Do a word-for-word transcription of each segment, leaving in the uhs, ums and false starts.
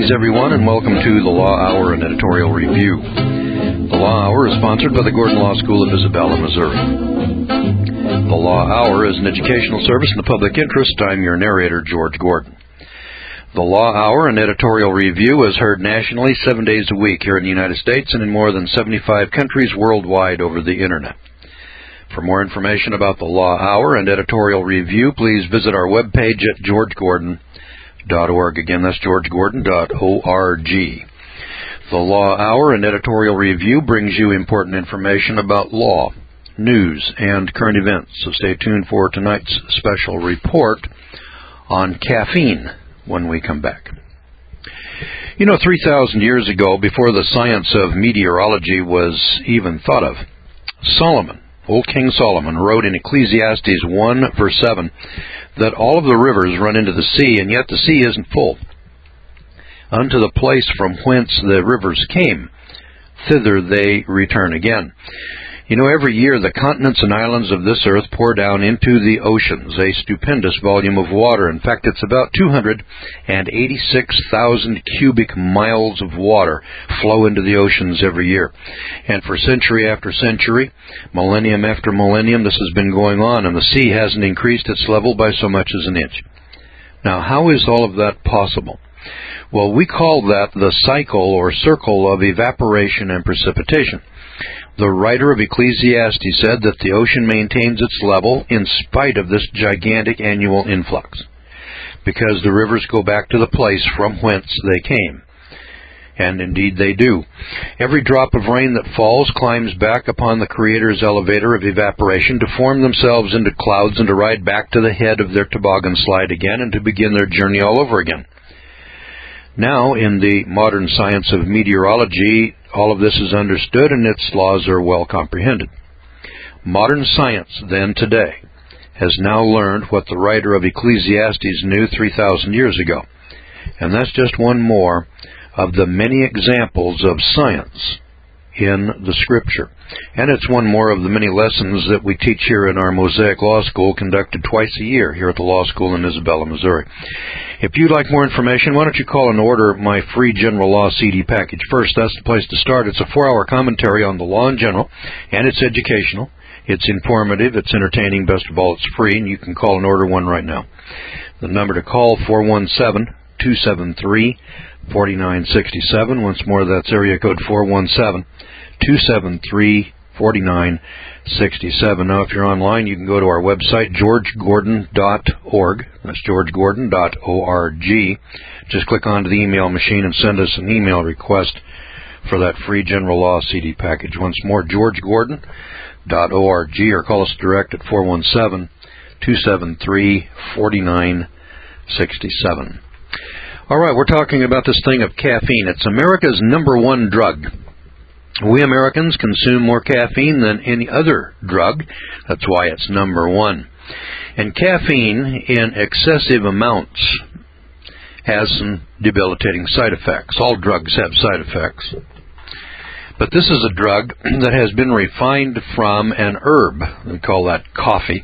Greetings, everyone, and welcome to the Law Hour and Editorial Review. The Law Hour is sponsored by the Gordon Law School of Isabella, Missouri. The Law Hour is an educational service in the public interest. I'm your narrator, George Gordon. The Law Hour and Editorial Review is heard nationally seven days a week here in the United States and in more than seventy-five countries worldwide over the Internet. For more information about the Law Hour and Editorial Review, please visit our webpage at george gordon dot org. Again, that's george gordon dot org. The Law Hour and Editorial Review brings you important information about law, news, and current events. So stay tuned for tonight's special report on caffeine when we come back. You know, three thousand years ago, before the science of meteorology was even thought of, Solomon, old King Solomon, wrote in Ecclesiastes one, verse seven, that all of the rivers run into the sea, and yet the sea isn't full. Unto the place from whence the rivers came, thither they return again. You know, every year the continents and islands of this earth pour down into the oceans a stupendous volume of water. In fact, it's about two hundred eighty-six thousand cubic miles of water flow into the oceans every year. And for century after century, millennium after millennium, this has been going on, and the sea hasn't increased its level by so much as an inch. Now, how is all of that possible? Well, we call that the cycle or circle of evaporation and precipitation. The writer of Ecclesiastes said that the ocean maintains its level in spite of this gigantic annual influx, because the rivers go back to the place from whence they came. And indeed they do. Every drop of rain that falls climbs back upon the Creator's elevator of evaporation to form themselves into clouds and to ride back to the head of their toboggan slide again and to begin their journey all over again. Now, in the modern science of meteorology, all of this is understood and its laws are well comprehended. Modern science, then, today, has now learned what the writer of Ecclesiastes knew three thousand years ago. And that's just one more of the many examples of science in the Scripture. And it's one more of the many lessons that we teach here in our Mosaic Law School, conducted twice a year here at the Law School in Isabella, Missouri. If you'd like more information, why don't you call and order my free General Law C D package first. That's the place to start. It's a four-hour commentary on the law in general, and it's educational, it's informative, it's entertaining, best of all, it's free, and you can call and order one right now. The number to call, four one seven, two seven three, four nine six seven. Once more, that's area code four one seven, two seven three, four nine six seven. Now, if you're online, you can go to our website, george gordon dot org. That's george gordon dot org. Just click onto the email machine and send us an email request for that free General Law C D package. Once more, george gordon dot org, or call us direct at four one seven, two seven three, four nine six seven. All right, we're talking about this thing of caffeine. It's America's number one drug. We Americans consume more caffeine than any other drug. That's why it's number one. And caffeine in excessive amounts has some debilitating side effects. All drugs have side effects. But this is a drug that has been refined from an herb. We call that coffee.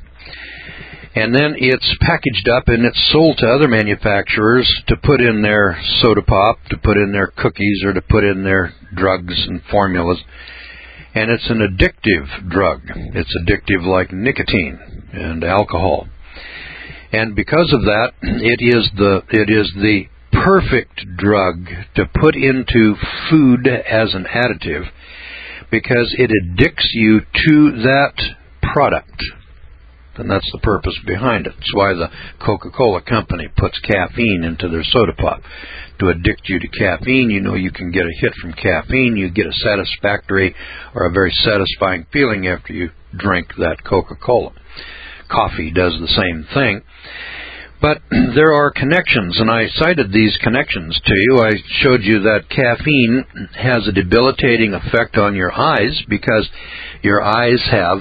And then it's packaged up and it's sold to other manufacturers to put in their soda pop, to put in their cookies, or to put in their drugs and formulas. And it's an addictive drug. It's addictive like nicotine and alcohol. And because of that, it is the it is the perfect drug to put into food as an additive, because it addicts you to that product. And that's the purpose behind it. That's why the Coca-Cola company puts caffeine into their soda pop. To addict you to caffeine, you know you can get a hit from caffeine. You get a satisfactory or a very satisfying feeling after you drink that Coca-Cola. Coffee does the same thing. But there are connections, and I cited these connections to you. I showed you that caffeine has a debilitating effect on your eyes because your eyes have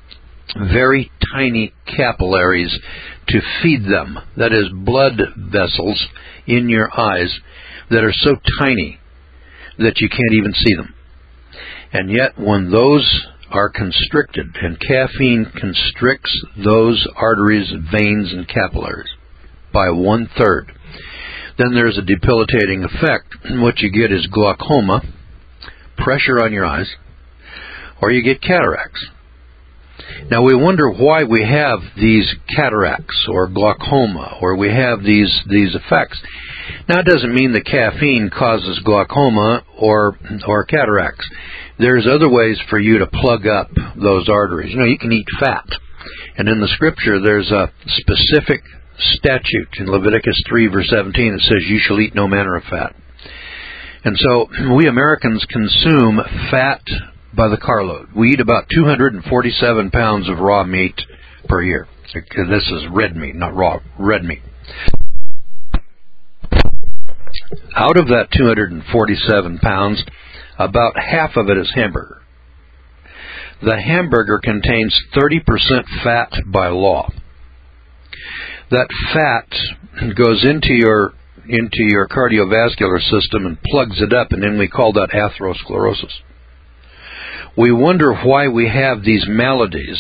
very tiny capillaries to feed them. That is, blood vessels in your eyes that are so tiny that you can't even see them. And yet, when those are constricted, and caffeine constricts those arteries, veins, and capillaries by one-third, then there's a debilitating effect. What you get is glaucoma, pressure on your eyes, or you get cataracts. Now we wonder why we have these cataracts or glaucoma, or we have these these effects. Now it doesn't mean that caffeine causes glaucoma or or cataracts. There's other ways for you to plug up those arteries. You know, you can eat fat. And in the scripture there's a specific statute in Leviticus three verse seventeen that says you shall eat no manner of fat. And so we Americans consume fat by the carload. We eat about two hundred forty-seven pounds of raw meat per year. This is red meat, not raw, red meat. Out of that two hundred forty-seven pounds, about half of it is hamburger. The hamburger contains thirty percent fat by law. That fat goes into your into your cardiovascular system and plugs it up, and then we call that atherosclerosis. We wonder why we have these maladies,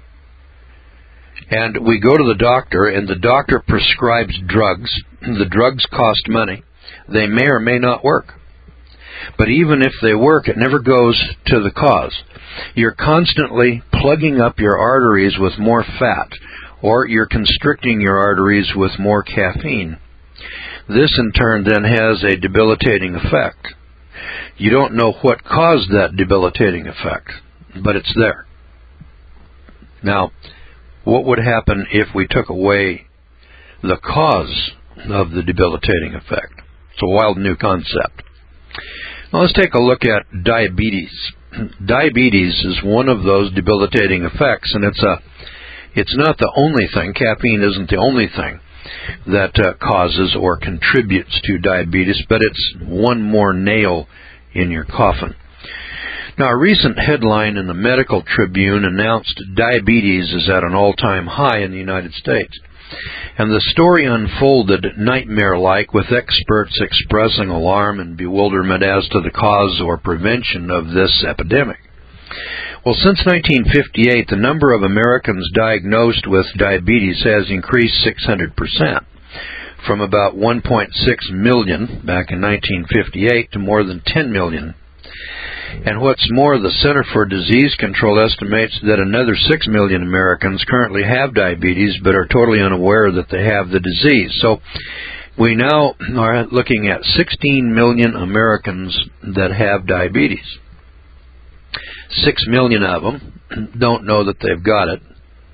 and we go to the doctor, and the doctor prescribes drugs. The drugs cost money. They may or may not work. But even if they work, it never goes to the cause. You're constantly plugging up your arteries with more fat, or you're constricting your arteries with more caffeine. This in turn then has a debilitating effect. You don't know what caused that debilitating effect, but it's there. Now, what would happen if we took away the cause of the debilitating effect? It's a wild new concept. Now let's take a look at diabetes. Diabetes is one of those debilitating effects, and it's a it's not the only thing. Caffeine isn't the only thing that uh, causes or contributes to diabetes, but it's one more nail in your coffin. Now, a recent headline in the Medical Tribune announced diabetes is at an all-time high in the United States. And the story unfolded nightmare-like, with experts expressing alarm and bewilderment as to the cause or prevention of this epidemic. Well, since nineteen fifty-eight, the number of Americans diagnosed with diabetes has increased six hundred percent, from about one point six million back in nineteen fifty-eight to more than ten million. And what's more, the Center for Disease Control estimates that another six million Americans currently have diabetes but are totally unaware that they have the disease. So we now are looking at sixteen million Americans that have diabetes. Six million of them don't know that they've got it.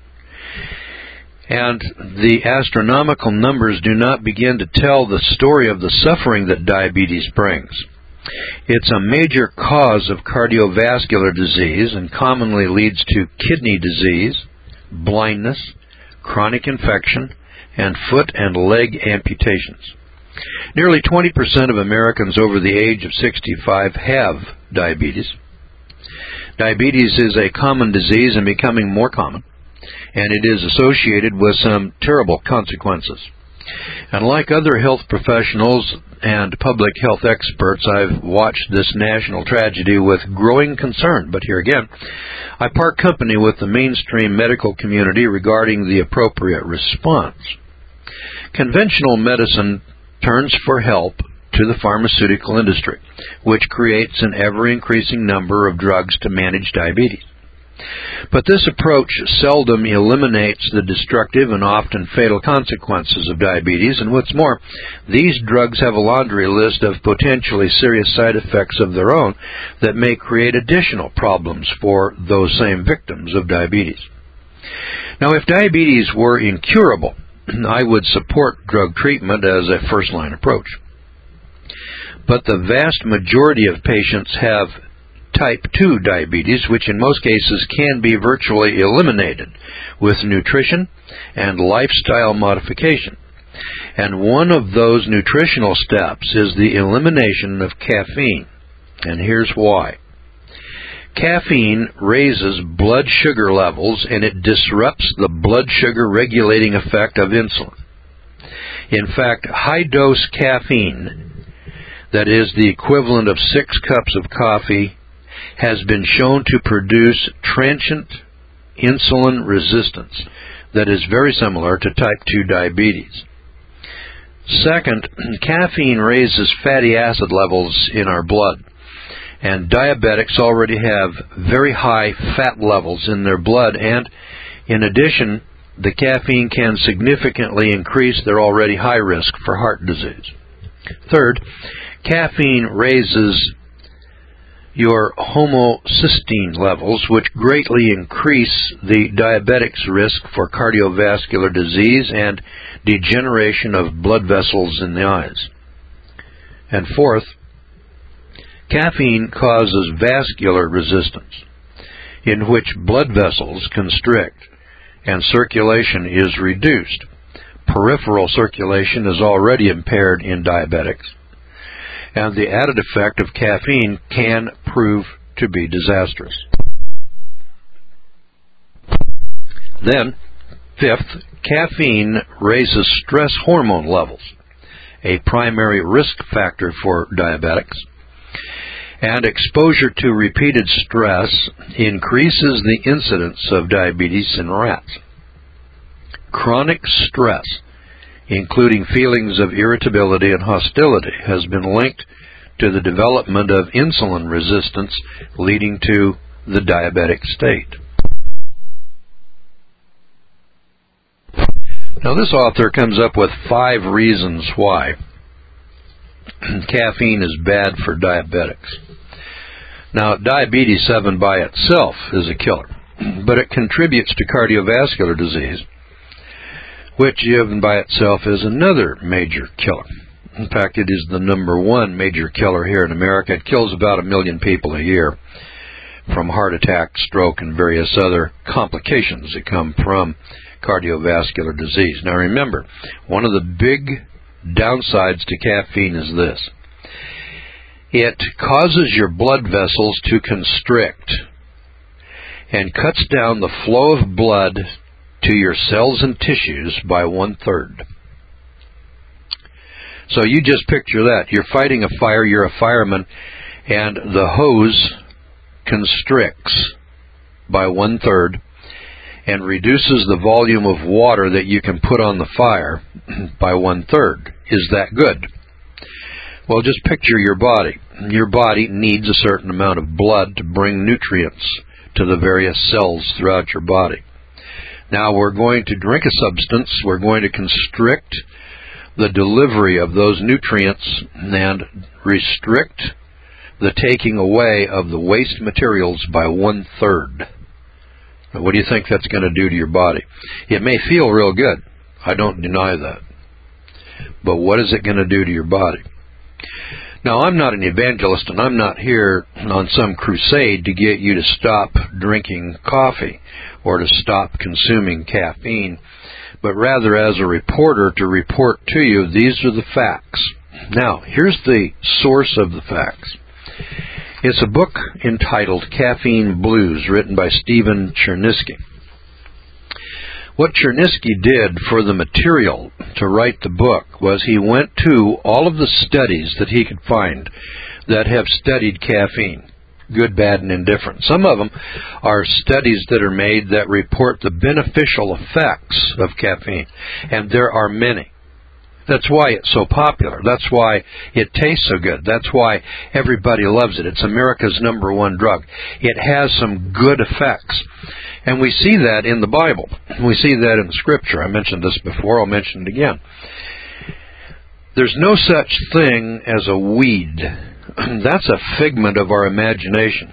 And the astronomical numbers do not begin to tell the story of the suffering that diabetes brings. It's a major cause of cardiovascular disease and commonly leads to kidney disease, blindness, chronic infection, and foot and leg amputations. Nearly twenty percent of Americans over the age of sixty-five have diabetes. Diabetes is a common disease and becoming more common, and it is associated with some terrible consequences. And like other health professionals and public health experts, I've watched this national tragedy with growing concern. But here again, I part company with the mainstream medical community regarding the appropriate response. Conventional medicine turns for help to the pharmaceutical industry, which creates an ever-increasing number of drugs to manage diabetes. But this approach seldom eliminates the destructive and often fatal consequences of diabetes, and what's more, these drugs have a laundry list of potentially serious side effects of their own that may create additional problems for those same victims of diabetes. Now, if diabetes were incurable, I would support drug treatment as a first-line approach. But the vast majority of patients have type two diabetes, which in most cases can be virtually eliminated with nutrition and lifestyle modification. And one of those nutritional steps is the elimination of caffeine. And here's why. Caffeine raises blood sugar levels, and it disrupts the blood sugar regulating effect of insulin. In fact, high-dose caffeine, that is the equivalent of six cups of coffee, has been shown to produce transient insulin resistance that is very similar to type two diabetes. Second, caffeine raises fatty acid levels in our blood, and diabetics already have very high fat levels in their blood, and in addition, the caffeine can significantly increase their already high risk for heart disease. Third, caffeine raises your homocysteine levels, which greatly increase the diabetic's risk for cardiovascular disease and degeneration of blood vessels in the eyes. And fourth, caffeine causes vascular resistance, in which blood vessels constrict and circulation is reduced. Peripheral circulation is already impaired in diabetics, and the added effect of caffeine can prove to be disastrous. Then, fifth, caffeine raises stress hormone levels, a primary risk factor for diabetics, and exposure to repeated stress increases the incidence of diabetes in rats. Chronic stress, including feelings of irritability and hostility, has been linked to the development of insulin resistance, leading to the diabetic state. Now, this author comes up with five reasons why caffeine is bad for diabetics. Now, diabetes seven by itself is a killer, but it contributes to cardiovascular disease, which even by itself is another major killer. In fact, it is the number one major killer here in America. It kills about a million people a year from heart attack, stroke, and various other complications that come from cardiovascular disease. Now remember, one of the big downsides to caffeine is this. It causes your blood vessels to constrict and cuts down the flow of blood to your cells and tissues by one-third. So you just picture that. You're fighting a fire, you're a fireman, and the hose constricts by one-third and reduces the volume of water that you can put on the fire by one-third. Is that good? Well, just picture your body. Your body needs a certain amount of blood to bring nutrients to the various cells throughout your body. Now we're going to drink a substance, we're going to constrict the delivery of those nutrients and restrict the taking away of the waste materials by one-third. Now, what do you think that's going to do to your body? It may feel real good. I don't deny that. But what is it going to do to your body? Now, I'm not an evangelist, and I'm not here on some crusade to get you to stop drinking coffee or to stop consuming caffeine, but rather as a reporter to report to you, these are the facts. Now, here's the source of the facts. It's a book entitled Caffeine Blues, written by Stephen Chernisky. What Chernisky did for the material to write the book was he went to all of the studies that he could find that have studied caffeine, good, bad, and indifferent. Some of them are studies that are made that report the beneficial effects of caffeine, and there are many. That's why it's so popular. That's why it tastes so good. That's why everybody loves it. It's America's number one drug. It has some good effects. And we see that in the Bible. We see that in the Scripture. I mentioned this before. I'll mention it again. There's no such thing as a weed. That's a figment of our imagination.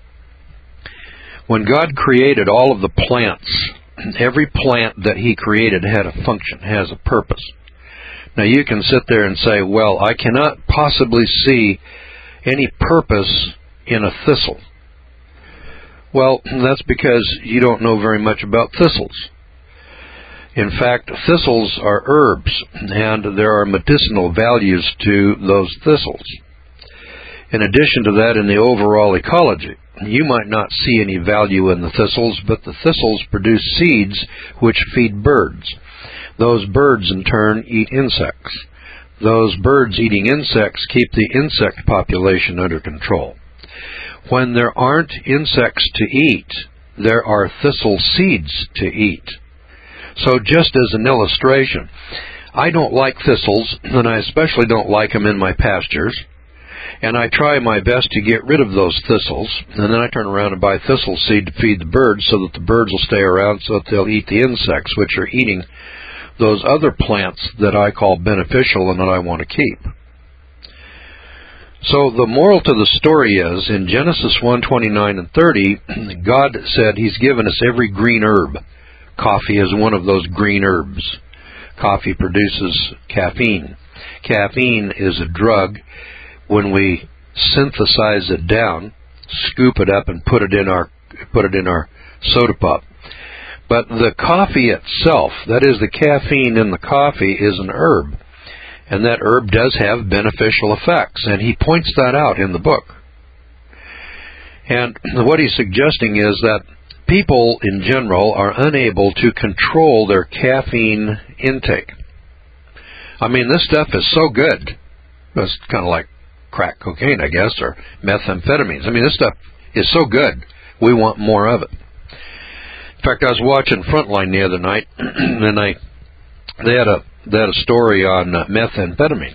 When God created all of the plants, every plant that He created had a function, has a purpose. Now you can sit there and say, well, I cannot possibly see any purpose in a thistle. Well, that's because you don't know very much about thistles. In fact, thistles are herbs, and there are medicinal values to those thistles. In addition to that, in the overall ecology, you might not see any value in the thistles, but the thistles produce seeds which feed birds. Those birds, in turn, eat insects. Those birds eating insects keep the insect population under control. When there aren't insects to eat, there are thistle seeds to eat. So just as an illustration, I don't like thistles, and I especially don't like them in my pastures. And I try my best to get rid of those thistles, and then I turn around and buy thistle seed to feed the birds so that the birds will stay around so that they'll eat the insects, which are eating those other plants that I call beneficial and that I want to keep. So the moral to the story is, in Genesis one twenty-nine and thirty, God said He's given us every green herb. Coffee is one of those green herbs. Coffee produces caffeine. Caffeine is a drug. When we synthesize it down, scoop it up and put it in our put it in our soda pop. But the coffee itself, that is the caffeine in the coffee, is an herb. And that herb does have beneficial effects, and he points that out in the book. And what he's suggesting is that people in general are unable to control their caffeine intake. I mean, this stuff is so good. It's kind of like crack cocaine, I guess, or methamphetamines. I mean, this stuff is so good, we want more of it. In fact, I was watching Frontline the other night, and I they had a they had a story on uh, methamphetamines,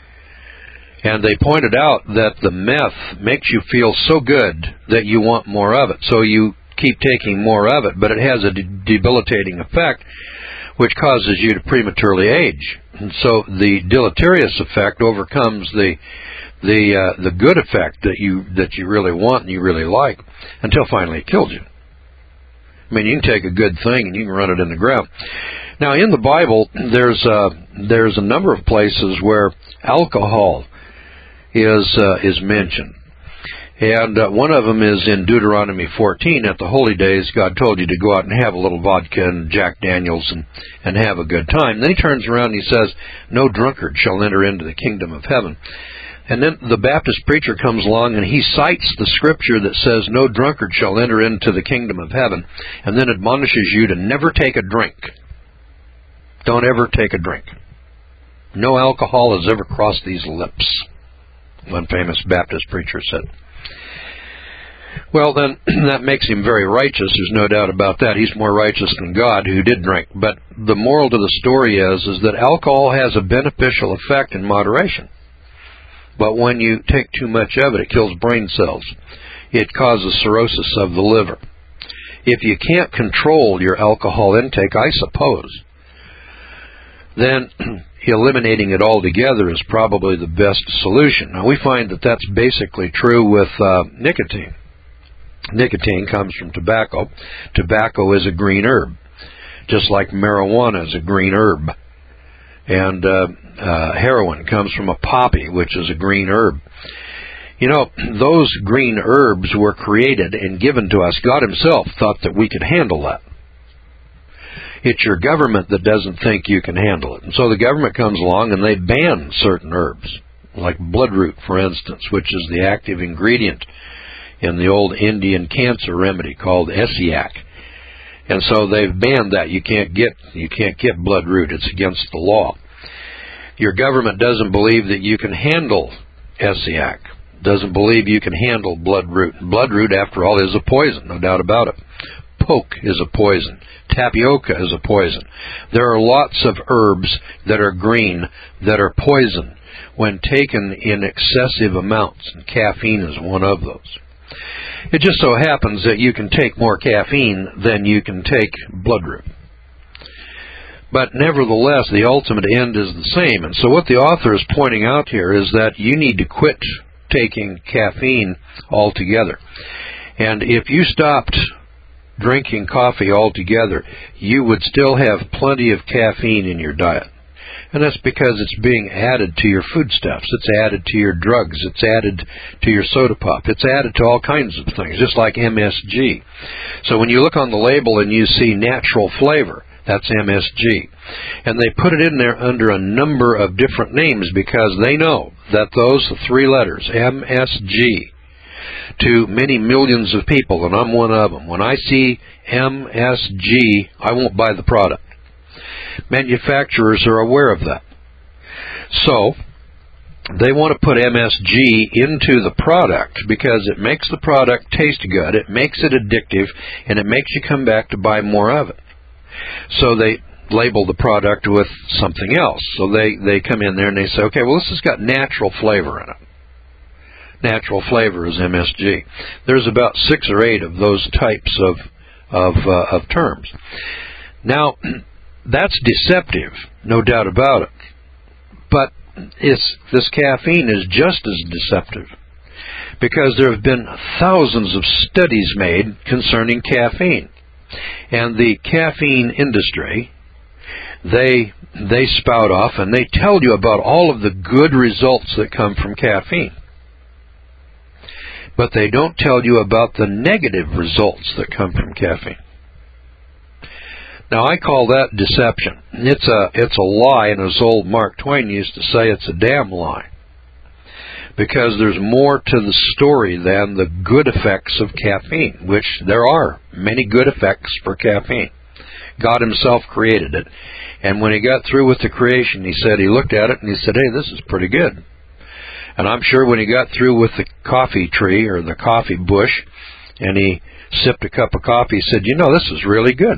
and they pointed out that the meth makes you feel so good that you want more of it, so you keep taking more of it, but it has a de- debilitating effect, which causes you to prematurely age. And so the deleterious effect overcomes the the uh, the good effect that you that you really want and you really like, until finally it kills you. I mean, you can take a good thing and you can run it in the ground. Now, in the Bible, there's uh, there's a number of places where alcohol is uh, is mentioned, and uh, one of them is in Deuteronomy fourteen. At the holy days, God told you to go out and have a little vodka and Jack Daniels and and have a good time. Then He turns around and He says, "No drunkard shall enter into the kingdom of heaven." And then the Baptist preacher comes along and he cites the scripture that says, "No drunkard shall enter into the kingdom of heaven," and then admonishes you to never take a drink. Don't ever take a drink. No alcohol has ever crossed these lips, one famous Baptist preacher said. Well, then, that makes him very righteous. There's no doubt about that. He's more righteous than God, who did drink. But the moral to the story is, is that alcohol has a beneficial effect in moderation. But when you take too much of it, it kills brain cells. It causes cirrhosis of the liver. If you can't control your alcohol intake, I suppose, then eliminating it altogether is probably the best solution. Now, we find that that's basically true with uh, nicotine. Nicotine comes from tobacco. Tobacco is a green herb, just like marijuana is a green herb. And uh, uh, heroin comes from a poppy, which is a green herb. You know, those green herbs were created and given to us. God Himself thought that we could handle that. It's your government that doesn't think you can handle it. And so the government comes along and they ban certain herbs, like bloodroot, for instance, which is the active ingredient in the old Indian cancer remedy called Essiac. And so they've banned that. You can't get you can't get bloodroot. It's against the law. Your government doesn't believe that you can handle Essiac. Doesn't believe you can handle bloodroot. Bloodroot, after all, is a poison, no doubt about it. Poke is a poison. Tapioca is a poison. There are lots of herbs that are green that are poison when taken in excessive amounts, and caffeine is one of those. It just so happens that you can take more caffeine than you can take bloodroot. But nevertheless, the ultimate end is the same. And so what the author is pointing out here is that you need to quit taking caffeine altogether. And if you stopped drinking coffee altogether, you would still have plenty of caffeine in your diet. And that's because it's being added to your foodstuffs. It's added to your drugs. It's added to your soda pop. It's added to all kinds of things, just like M S G. So when you look on the label and you see natural flavor, that's M S G. And they put it in there under a number of different names because they know that those three letters, M S G, to many millions of people, and I'm one of them, when I see M S G, I won't buy the product. Manufacturers are aware of that. So they want to put M S G into the product because it makes the product taste good, it makes it addictive, and it makes you come back to buy more of it. So they label the product with something else. So they, they come in there and they say, okay, well, this has got natural flavor in it. Natural flavor is M S G. There's about six or eight of those types of of, uh, of terms. Now, that's deceptive, no doubt about it. But it's, this caffeine is just as deceptive, because there have been thousands of studies made concerning caffeine. And the caffeine industry, they they spout off and they tell you about all of the good results that come from caffeine. But they don't tell you about the negative results that come from caffeine. Now, I call that deception. It's a it's a lie, and as old Mark Twain used to say, it's a damn lie. Because there's more to the story than the good effects of caffeine, which there are many good effects for caffeine. God himself created it. And when he got through with the creation, he said, he looked at it and he said, hey, this is pretty good. And I'm sure when he got through with the coffee tree or the coffee bush and he sipped a cup of coffee, he said, you know, this is really good.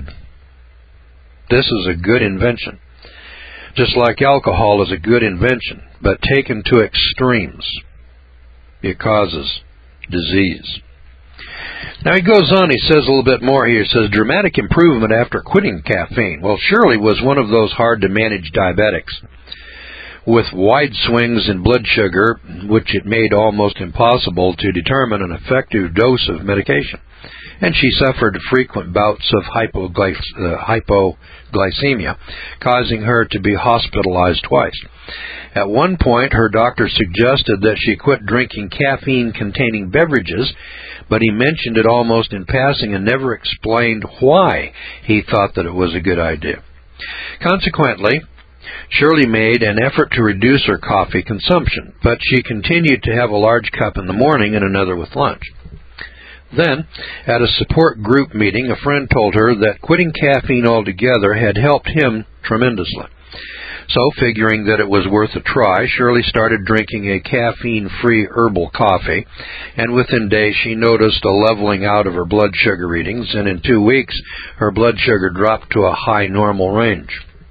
This is a good invention. Just like alcohol is a good invention, but taken to extremes, it causes disease. Now he goes on, he says a little bit more here. He says, dramatic improvement after quitting caffeine. Well, Shirley was one of those hard-to-manage diabetics with wide swings in blood sugar, which it made almost impossible to determine an effective dose of medication. And she suffered frequent bouts of hypoglyc- uh, hypoglycemia, causing her to be hospitalized twice. At one point, her doctor suggested that she quit drinking caffeine-containing beverages, but he mentioned it almost in passing and never explained why he thought that it was a good idea. Consequently, Shirley made an effort to reduce her coffee consumption, but she continued to have a large cup in the morning and another with lunch. Then, at a support group meeting, a friend told her that quitting caffeine altogether had helped him tremendously. So, figuring that it was worth a try, Shirley started drinking a caffeine-free herbal coffee, and within days she noticed a leveling out of her blood sugar readings, and in two weeks her blood sugar dropped to a high normal range.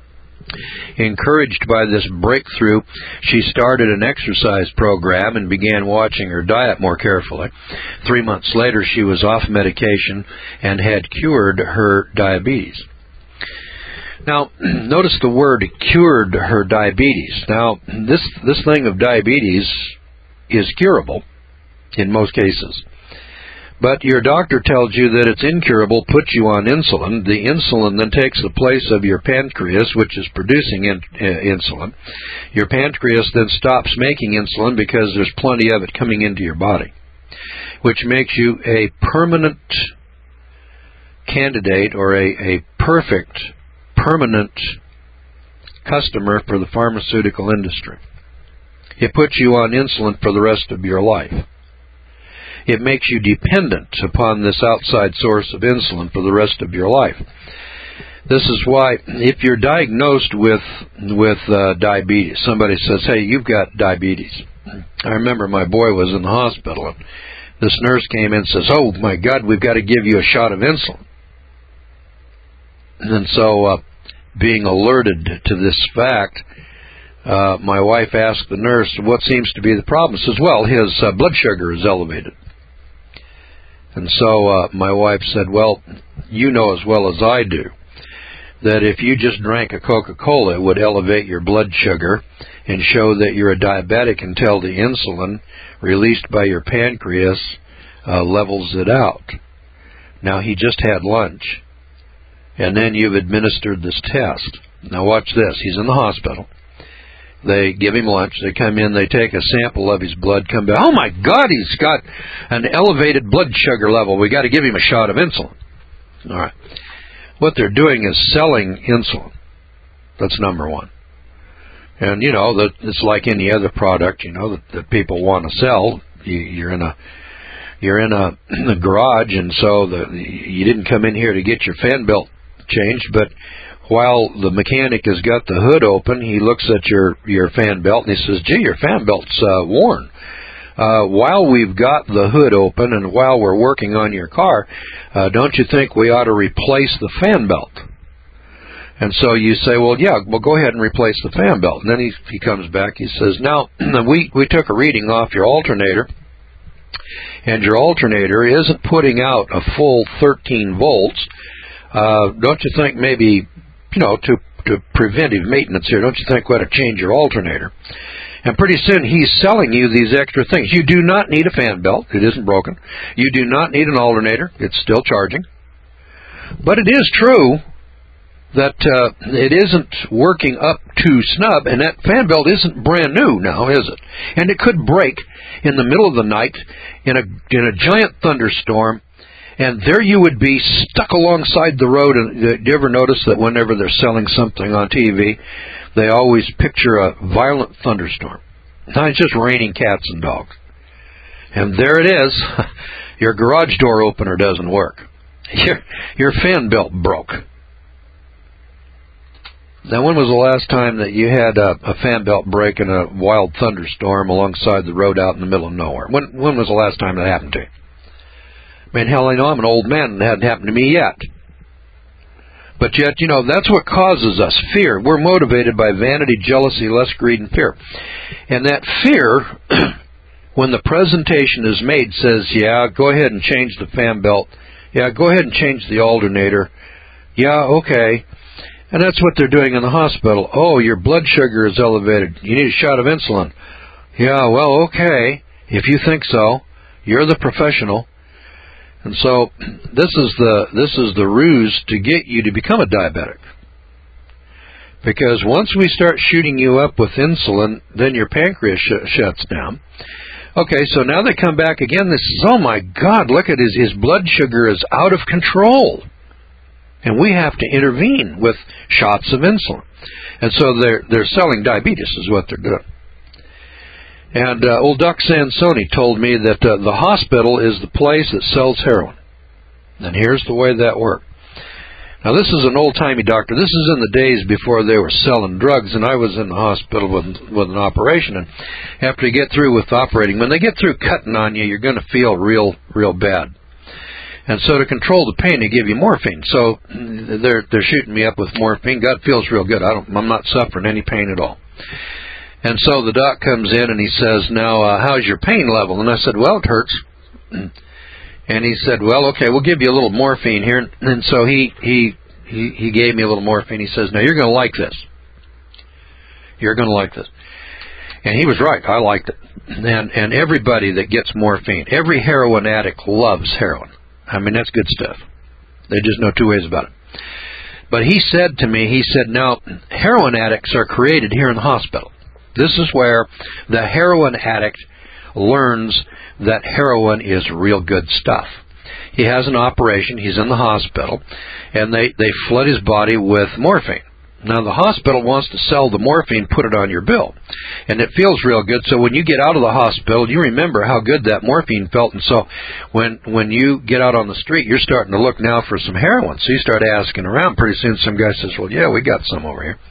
Encouraged by this breakthrough, she started an exercise program and began watching her diet more carefully. Three months later, she was off medication and had cured her diabetes. Now, notice the word cured her diabetes. Now, this, this thing of diabetes is curable in most cases. But your doctor tells you that it's incurable, puts you on insulin. The insulin then takes the place of your pancreas, which is producing in, uh, insulin. Your pancreas then stops making insulin because there's plenty of it coming into your body, which makes you a permanent candidate or a, a perfect, permanent customer for the pharmaceutical industry. It puts you on insulin for the rest of your life. It makes you dependent upon this outside source of insulin for the rest of your life. This is why, if you're diagnosed with with uh, diabetes, somebody says, hey, you've got diabetes. I remember my boy was in the hospital, and this nurse came in and says, oh, my God, we've got to give you a shot of insulin. And so, uh, being alerted to this fact, uh, my wife asked the nurse, what seems to be the problem? She says, well, his uh, blood sugar is elevated. And so uh, my wife said, well, you know as well as I do that if you just drank a Coca-Cola, it would elevate your blood sugar and show that you're a diabetic until the insulin released by your pancreas uh, levels it out. Now, he just had lunch, and then you've administered this test. Now, watch this. He's in the hospital. They give him lunch. They come in. They take a sample of his blood. Come back. Oh, my God, he's got an elevated blood sugar level. We got to give him a shot of insulin. All right. What they're doing is selling insulin. That's number one. And, you know, that it's like any other product, you know, that, that people want to sell. You, you're in a you're in a, in a garage, and so the, you didn't come in here to get your fan belt changed, but while the mechanic has got the hood open, he looks at your, your fan belt and he says, gee, your fan belt's uh, worn. Uh, while we've got the hood open and while we're working on your car, uh, don't you think we ought to replace the fan belt? And so you say, well, yeah, well, go ahead and replace the fan belt. And then he he comes back, he says, now, we, we took a reading off your alternator, and your alternator isn't putting out a full thirteen volts. Uh, don't you think maybe, you know, to, to preventive maintenance here, don't you think we ought to change your alternator? And pretty soon he's selling you these extra things. You do not need a fan belt. It isn't broken. You do not need an alternator. It's still charging. But it is true that uh, it isn't working up to snub, and that fan belt isn't brand new now, is it? And it could break in the middle of the night in a in a giant thunderstorm, and there you would be stuck alongside the road. And uh, do you ever notice that whenever they're selling something on T V, they always picture a violent thunderstorm? Now it's just raining cats and dogs. And there it is. Your garage door opener doesn't work. Your, your fan belt broke. Now, when was the last time that you had a, a fan belt break in a wild thunderstorm alongside the road out in the middle of nowhere? When when was the last time that happened to you? I mean, hell, I know I'm an old man and it hadn't happened to me yet. But yet, you know, that's what causes us fear. We're motivated by vanity, jealousy, lust, greed, and fear. And that fear, when the presentation is made, says, yeah, go ahead and change the fan belt. Yeah, go ahead and change the alternator. Yeah, okay. And that's what they're doing in the hospital. Oh, your blood sugar is elevated. You need a shot of insulin. Yeah, well, okay. If you think so, you're the professional. And so this is the this is the ruse to get you to become a diabetic. Because once we start shooting you up with insulin, then your pancreas sh- shuts down. Okay, so now they come back again. This is, oh my God, look at his his blood sugar is out of control. And we have to intervene with shots of insulin. And so they're they're selling diabetes is what they're doing. And uh, old Doc Sansoni told me that uh, the hospital is the place that sells heroin. And here's the way that worked. Now, this is an old-timey doctor. This is in the days before they were selling drugs, and I was in the hospital with, with an operation. And after you get through with operating, when they get through cutting on you, you're going to feel real, real bad. And so to control the pain, they give you morphine. So they're they're shooting me up with morphine. God feels real good. I don't, I'm not suffering any pain at all. And so the doc comes in and he says, now, uh, how's your pain level? And I said, well, it hurts. And he said, well, okay, we'll give you a little morphine here. And so he he he, he gave me a little morphine. He says, now, you're going to like this. You're going to like this. And he was right. I liked it. And, and everybody that gets morphine, every heroin addict loves heroin. I mean, that's good stuff. There's just no two ways about it. But he said to me, he said, now, heroin addicts are created here in the hospital. This is where the heroin addict learns that heroin is real good stuff. He has an operation, he's in the hospital, and they, they flood his body with morphine. Now, the hospital wants to sell the morphine, put it on your bill. And it feels real good, so when you get out of the hospital, you remember how good that morphine felt. And so when when you get out on the street, you're starting to look now for some heroin. So you start asking around. Pretty soon some guy says, well, yeah, we got some over here.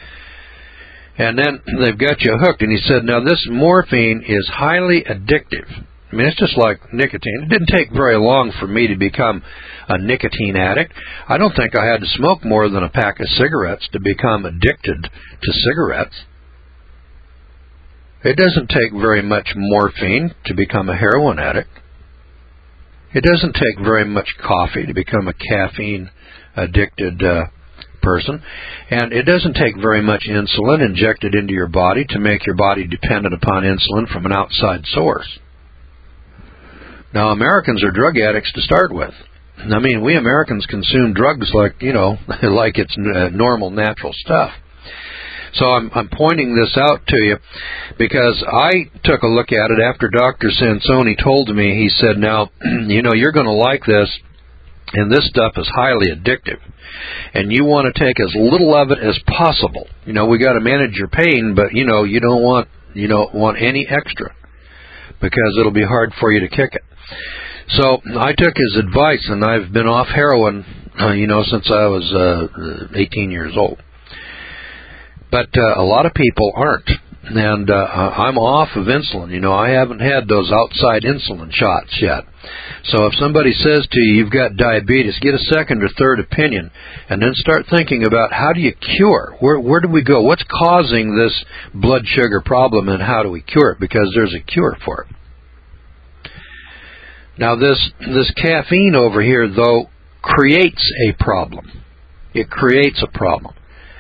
And then they've got you hooked. And he said, now, this morphine is highly addictive. I mean, it's just like nicotine. It didn't take very long for me to become a nicotine addict. I don't think I had to smoke more than a pack of cigarettes to become addicted to cigarettes. It doesn't take very much morphine to become a heroin addict. It doesn't take very much coffee to become a caffeine-addicted uh, person. And it doesn't take very much insulin injected into your body to make your body dependent upon insulin from an outside source. Now, Americans are drug addicts to start with. I mean, we Americans consume drugs like, you know, like it's normal, natural stuff. So I'm, I'm pointing this out to you because I took a look at it after Doctor Sansoni told me. He said, now, you know, you're going to like this, and this stuff is highly addictive. And you want to take as little of it as possible. You know, we got to manage your pain, but, you know, you don't want, you don't want any extra because it'll be hard for you to kick it. So I took his advice, and I've been off heroin, uh, you know, since I was uh, eighteen years old. But uh, a lot of people aren't. and uh, I'm off of insulin. You know, I haven't had those outside insulin shots yet. So if somebody says to you, you've got diabetes, get a second or third opinion, and then start thinking about how do you cure? Where, where do we go? What's causing this blood sugar problem, and how do we cure it? Because there's a cure for it. Now, this, this caffeine over here, though, creates a problem. It creates a problem.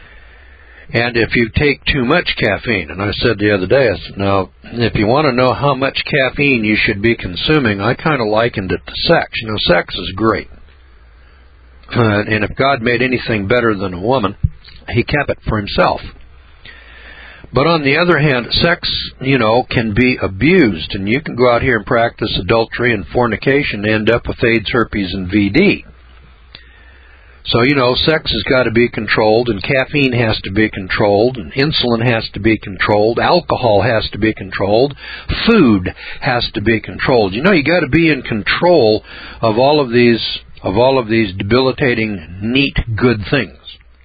And if you take too much caffeine, and I said the other day, I said, now, if you want to know how much caffeine you should be consuming, I kind of likened it to sex. You know, sex is great. Uh, and if God made anything better than a woman, he kept it for himself. But on the other hand, sex, you know, can be abused, and you can go out here and practice adultery and fornication and end up with AIDS, herpes, and V D. So, you know, sex has got to be controlled, and caffeine has to be controlled, and insulin has to be controlled, alcohol has to be controlled, food has to be controlled. You know, you got to be in control of all of these, of all of these debilitating, neat, good things.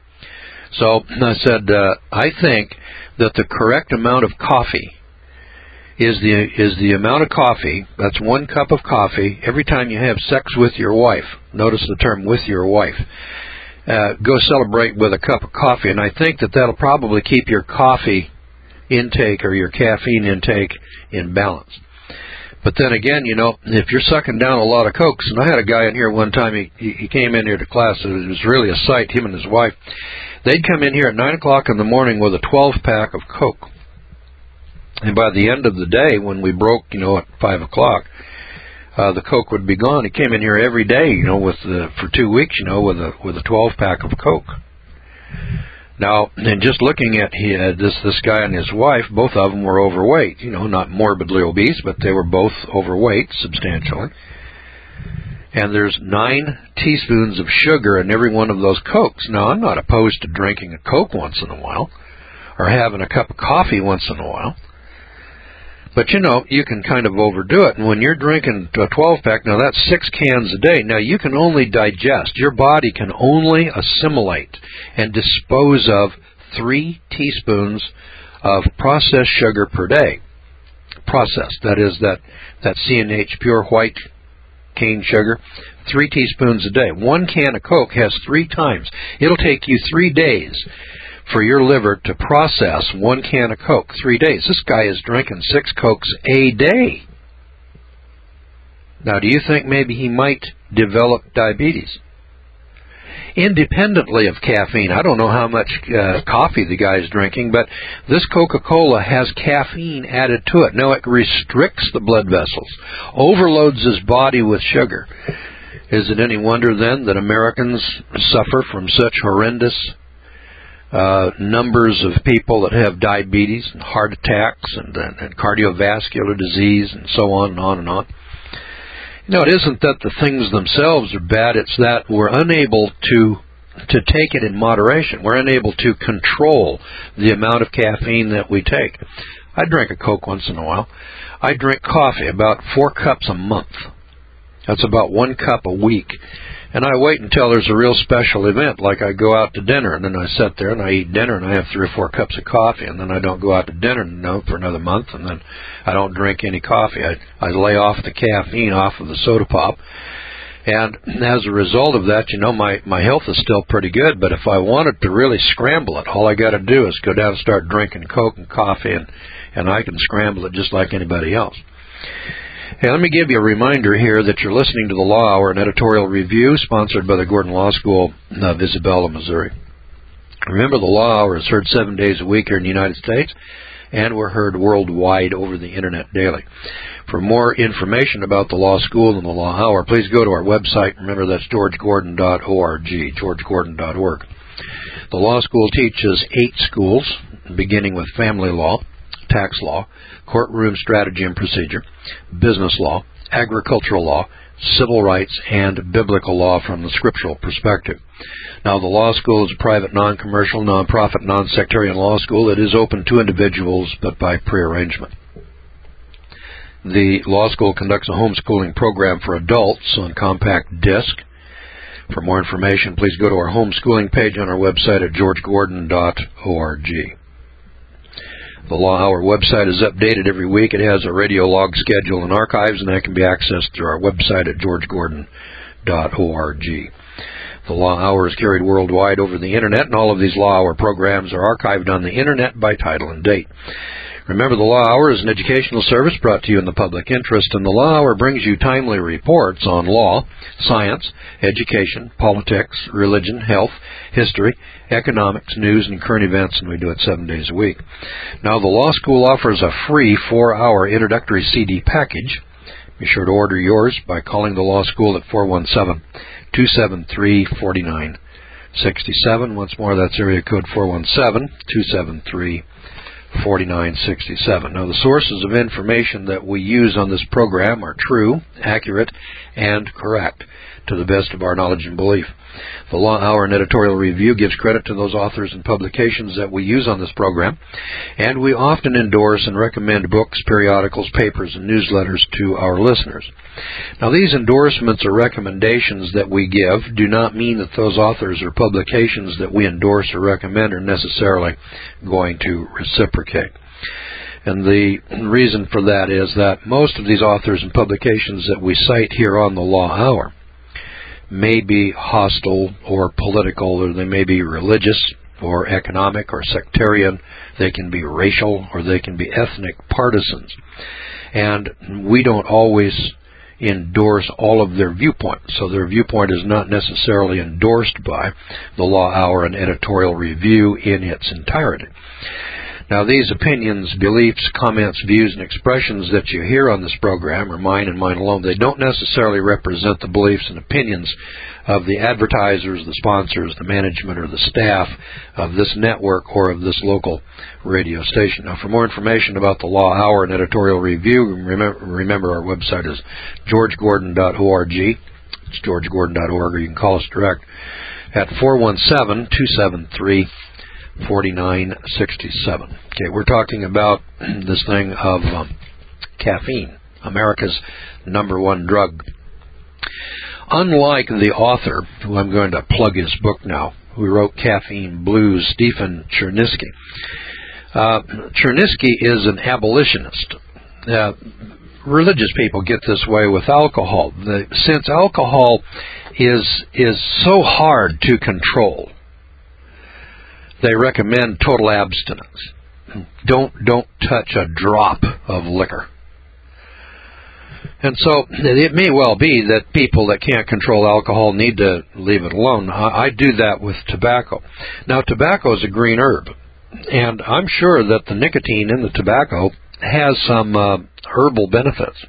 So I said, uh, I think that the correct amount of coffee is the is the amount of coffee, that's one cup of coffee, every time you have sex with your wife. Notice the term with your wife. Uh, go celebrate with a cup of coffee, and I think that that'll probably keep your coffee intake or your caffeine intake in balance. But then again, you know, if you're sucking down a lot of Cokes, and I had a guy in here one time, he, he came in here to class, it was really a sight, him and his wife. They'd come in here at nine o'clock in the morning with a twelve-pack of Coke. And by the end of the day, when we broke, you know, at five o'clock, uh, the Coke would be gone. He came in here every day, you know, with the, for two weeks, you know, with a with a twelve-pack of Coke. Now, and just looking at he, uh, this this guy and his wife, both of them were overweight. You know, not morbidly obese, but they were both overweight substantially. And there's nine teaspoons of sugar in every one of those Cokes. Now, I'm not opposed to drinking a Coke once in a while, or having a cup of coffee once in a while. But, you know, you can kind of overdo it. And when you're drinking a twelve-pack, now that's six cans a day. Now, you can only digest. Your body can only assimilate and dispose of three teaspoons of processed sugar per day. Processed, that is that, that C N H, pure white cane sugar, three teaspoons a day. One can of Coke has three times. It'll take you three days for your liver to process one can of Coke. Three days. This guy is drinking six Cokes a day. Now, do you think maybe he might develop diabetes? Independently of caffeine, I don't know how much uh, coffee the guy is drinking, but this Coca-Cola has caffeine added to it. Now, it restricts the blood vessels, overloads his body with sugar. Is it any wonder, then, that Americans suffer from such horrendous Uh, numbers of people that have diabetes and heart attacks and, and, and cardiovascular disease and so on and on and on? You know, it isn't that the things themselves are bad, it's that we're unable to to take it in moderation. We're unable to control the amount of caffeine that we take. I drink a Coke once in a while. I drink coffee, about four cups a month. That's about one cup a week. And I wait until there's a real special event, like I go out to dinner, and then I sit there and I eat dinner, and I have three or four cups of coffee, and then I don't go out to dinner you know, for another month, and then I don't drink any coffee. I, I lay off the caffeine off of the soda pop. And as a result of that, you know, my, my health is still pretty good, but if I wanted to really scramble it, all I got to do is go down and start drinking Coke and coffee, and, and I can scramble it just like anybody else. Hey, let me give you a reminder here that you're listening to the Law Hour, an editorial review sponsored by the Gordon Law School of Isabella, Missouri. Remember, the Law Hour is heard seven days a week here in the United States, and we're heard worldwide over the Internet daily. For more information about the Law School and the Law Hour, please go to our website. Remember, that's george gordon dot org, george gordon dot org. The Law School teaches eight schools, beginning with family law, tax law, courtroom strategy and procedure, business law, agricultural law, civil rights, and biblical law from the scriptural perspective. Now, the law school is a private, non-commercial, non-profit, non-sectarian law school. It is open to individuals, but by prearrangement. The law school conducts a homeschooling program for adults on compact disc. For more information, please go to our homeschooling page on our website at george gordon dot org. The Law Hour website is updated every week. It has a radio log schedule and archives, and that can be accessed through our website at george gordon dot org. The Law Hour is carried worldwide over the Internet, and all of these Law Hour programs are archived on the Internet by title and date. Remember, the Law Hour is an educational service brought to you in the public interest, and the Law Hour brings you timely reports on law, science, education, politics, religion, health, history, economics, news, and current events, and we do it seven days a week. Now, the Law School offers a free four-hour introductory C D package. Be sure to order yours by calling the Law School at four one seven, two seven three, four nine six seven. Once more, that's area code four one seven, two seven three, four nine six seven. Now, the sources of information that we use on this program are true, accurate, and correct to the best of our knowledge and belief. The Law Hour and Editorial Review gives credit to those authors and publications that we use on this program, and we often endorse and recommend books, periodicals, papers, and newsletters to our listeners. Now, these endorsements or recommendations that we give do not mean that those authors or publications that we endorse or recommend are necessarily going to reciprocate. And the reason for that is that most of these authors and publications that we cite here on the Law Hour may be hostile or political, or they may be religious or economic or sectarian. They can be racial or they can be ethnic partisans. And we don't always endorse all of their viewpoints, so their viewpoint is not necessarily endorsed by the Law Hour and Editorial Review in its entirety. Now, these opinions, beliefs, comments, views, and expressions that you hear on this program are mine and mine alone. They don't necessarily represent the beliefs and opinions of the advertisers, the sponsors, the management, or the staff of this network or of this local radio station. Now, for more information about the Law Hour and Editorial Review, remember, remember our website is george gordon dot org. It's george gordon dot org, or you can call us direct at four one seven, two seven three, four nine six seven. Okay, we're talking about this thing of um, caffeine, America's number one drug. Unlike the author, who I'm going to plug his book now, who wrote Caffeine Blues, Stephen Chernisky, uh, Chernisky is an abolitionist. Uh, religious people get this way with alcohol. The, since alcohol is is so hard to control, they recommend total abstinence. Don't don't touch a drop of liquor. And so it may well be that people that can't control alcohol need to leave it alone. I, I do that with tobacco. Now, tobacco is a green herb, and I'm sure that the nicotine in the tobacco has some uh, herbal benefits.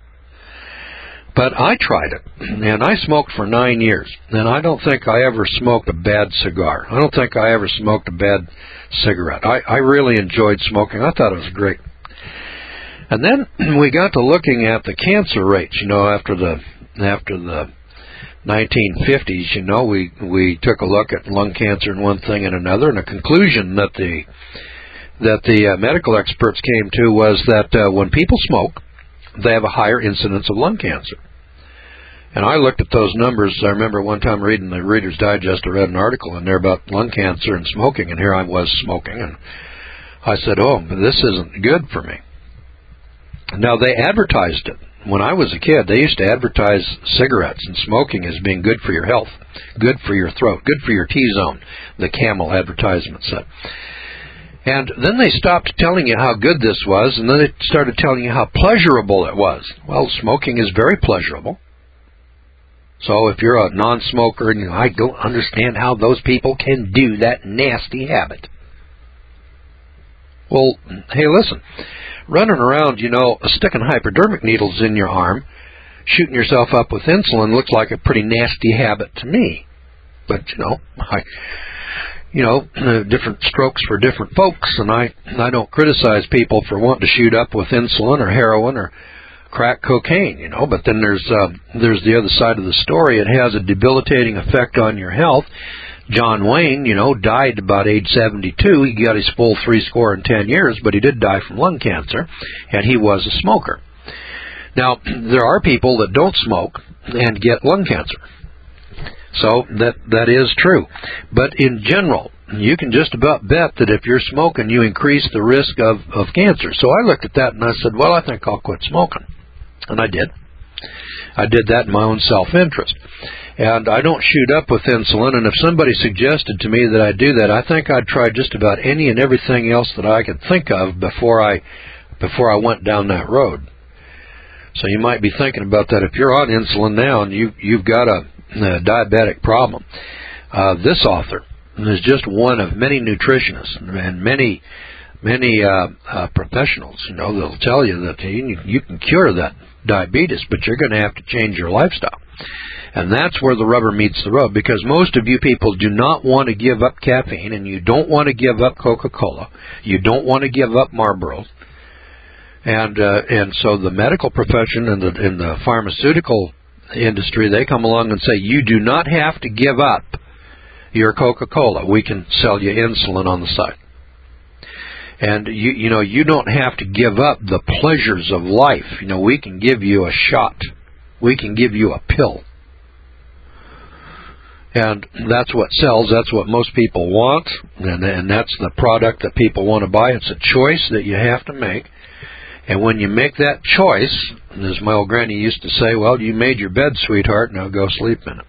But I tried it, and I smoked for nine years, and I don't think I ever smoked a bad cigar. I don't think I ever smoked a bad cigarette. I, I really enjoyed smoking. I thought it was great. And then we got to looking at the cancer rates, you know, after the after the nineteen fifties, you know, we, we took a look at lung cancer and one thing and another, and a conclusion that the, that the uh, medical experts came to was that uh, when people smoke, they have a higher incidence of lung cancer. And I looked at those numbers. I remember one time reading the Reader's Digest, I read an article in there about lung cancer and smoking, and here I was smoking, and I said, oh, this isn't good for me. Now, they advertised it. When I was a kid, they used to advertise cigarettes and smoking as being good for your health, good for your throat, good for your T-zone, the Camel advertisement said. And then they stopped telling you how good this was, and then they started telling you how pleasurable it was. Well, smoking is very pleasurable. So if you're a non-smoker, and I don't understand how those people can do that nasty habit. Well, hey, listen, running around, you know, sticking hypodermic needles in your arm, shooting yourself up with insulin looks like a pretty nasty habit to me. But, you know, I... You know, uh, different strokes for different folks, and I I don't criticize people for wanting to shoot up with insulin or heroin or crack cocaine, you know, but then there's uh, there's the other side of the story. It has a debilitating effect on your health. John Wayne, you know, died about age seventy-two. He got his full three score and ten years, but he did die from lung cancer, and he was a smoker. Now, there are people that don't smoke and get lung cancer. So that that is true. But in general, you can just about bet that if you're smoking, you increase the risk of, of cancer. So I looked at that and I said, well, I think I'll quit smoking. And I did. I did that in my own self-interest. And I don't shoot up with insulin, and if somebody suggested to me that I do that, I think I'd try just about any and everything else that I could think of before I before I went down that road. So you might be thinking about that if you're on insulin now and you, you've got a, a diabetic problem. Uh, this author is just one of many nutritionists and many many uh, uh, professionals. You know, they'll tell you that you, you can cure that diabetes, but you're going to have to change your lifestyle. And that's where the rubber meets the road, because most of you people do not want to give up caffeine, and you don't want to give up Coca-Cola. You don't want to give up Marlboro. And uh, and so the medical profession and the, and the pharmaceutical industry, they come along and say, you do not have to give up your Coca-Cola. We can sell you insulin on the side. And, you you know, you don't have to give up the pleasures of life. You know, we can give you a shot. We can give you a pill. And that's what sells. That's what most people want. And, and that's the product that people want to buy. It's a choice that you have to make. And when you make that choice, as my old granny used to say, well, you made your bed, sweetheart, now go sleep in it.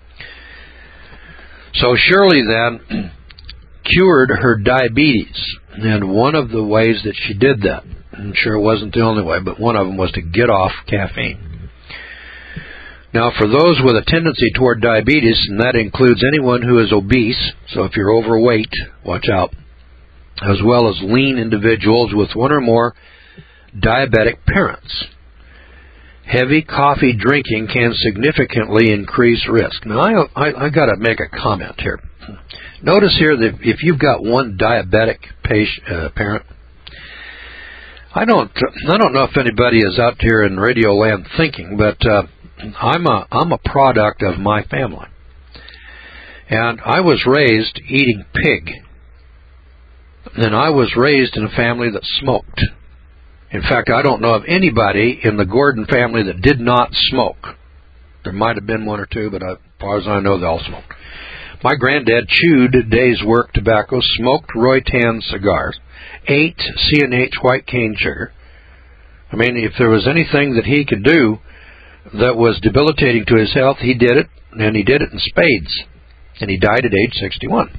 So Shirley then cured her diabetes. And one of the ways that she did that, I'm sure it wasn't the only way, but one of them was to get off caffeine. Now, for those with a tendency toward diabetes, and that includes anyone who is obese, so if you're overweight, watch out, as well as lean individuals with one or more diabetic parents, heavy coffee drinking can significantly increase risk. Now, I, I, I got to make a comment here. Notice here that if you've got one diabetic patient, uh, parent, I don't, I don't know if anybody is out here in Radio Land thinking, but uh, I'm a, I'm a product of my family, and I was raised eating pig, and I was raised in a family that smoked. In fact, I don't know of anybody in the Gordon family that did not smoke. There might have been one or two, but as far as I know, they all smoked. My granddad chewed day's work tobacco, smoked Roy-Tan cigars, ate C and H white cane sugar. I mean, if there was anything that he could do that was debilitating to his health, he did it, and he did it in spades. And he died at age sixty-one.